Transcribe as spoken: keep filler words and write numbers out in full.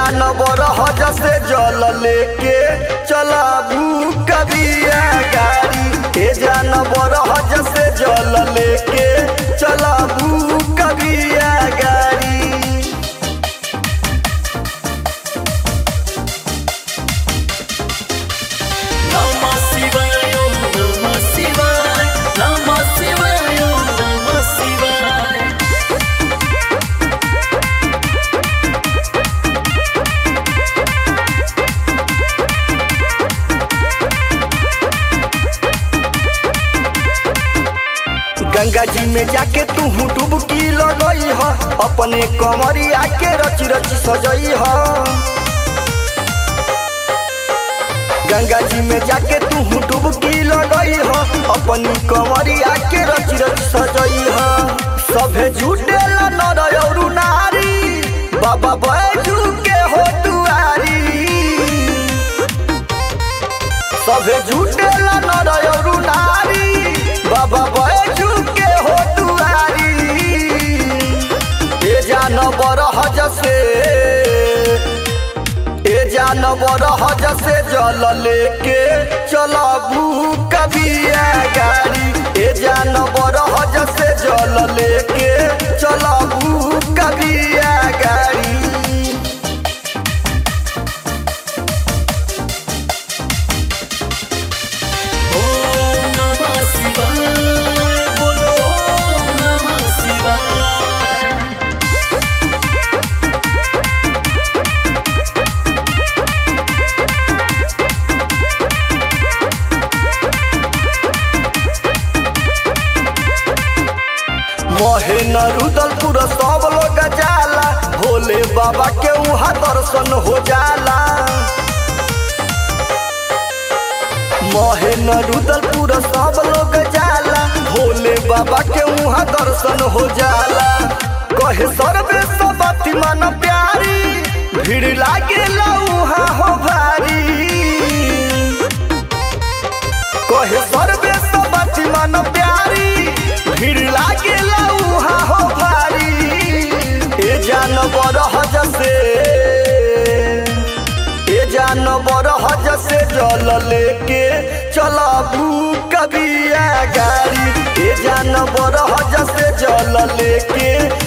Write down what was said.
जानवर हज से जल लेके चलाबू कबिया गाड़ी। ए जानवर हज से जल लेके चलाबू कबिया गाड़ी। नमः शिवाय ओम नमः शिवाय नमः शिवाय ओम नमः शिवाय। गंगा जी में जाके तू डुबकी लगई ह, अपने कमरिया के रच रच सजई ह। गंगा जी में जाके तू डुबकी लगई ह, अपनी कमरिया के रच रच सजई ह। सभे झूठेला नर और नारी, बाबा बैजू के हो दुआरी। सभे झूठेला नर और नारी, बाबा बैजू के हो दुआरी। ए जानवर हज से ए जानवर हज से जल लेके चलाबू कबिया गाड़ी। ए जानवर हज से जल लेके चलाबू कबिया गाड़ी। ओम नमः शिवाय बोलो ओम नमः शिवाय। महेन रुदलपुर सब लोग जाला, भोले बाबा के वहाँ दर्शन हो जाला। महेन रुदलपुर सब लोग जाला, भोले बाबा के वहाँ दर्शन हो जाला। कहे सर्वे सबति मन प्यारी, भीड़ लागे वहाँ हो भारी। कहे सर्वे सबति मन प्यारी, भीड़ लागे वहाँ हो भारी। ए जानवर हज से ए जानवर हज से जल लेके चलाबू कबिया गाड़ी। ए जानवर हज से जल लेके